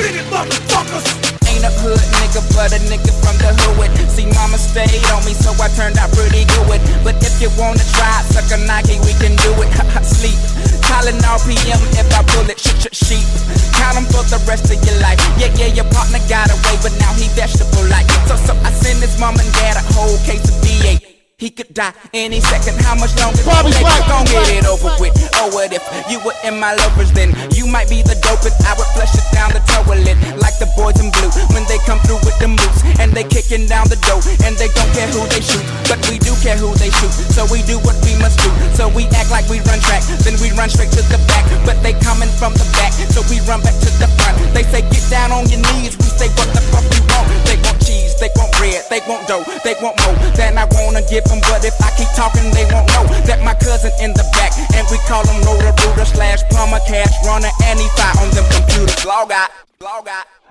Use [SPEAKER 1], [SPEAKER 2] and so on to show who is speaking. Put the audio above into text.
[SPEAKER 1] Bring it, motherfuckers.
[SPEAKER 2] Ain't a hood nigga, but a nigga from the hood. See, mama stayed on me, so I turned out pretty good. But if you wanna try it, suck a Nike, we can do it. Sleep, calling RPM if I pull it. Sheep, count them for the rest of your life. Yeah, your partner got away, but now he vegetable like. So I send his mom and dad a whole case of V8. He could die any second. How much longer?
[SPEAKER 3] Bobby Black,
[SPEAKER 2] gon' get it over with. Oh, what if you were in my loafers? Then you might be the dopest. I would flush it down the toilet like the boys in blue when they come through with the moves and they kicking down the door and they don't care who they shoot, but we do care who they shoot. So we do what we must do. So we act like we run track, then we run straight to the back. But they coming from the back, so we run back to the front. They say get down on your knees. We say what the fuck we want? They want cheese, they want bread, they want dough, they want more than I wanna give them. But if I keep talking, they won't know that my cousin in the back, and we call him Roller Rooter / Plumber, Cash Runner, and he fire on them computers. Log out.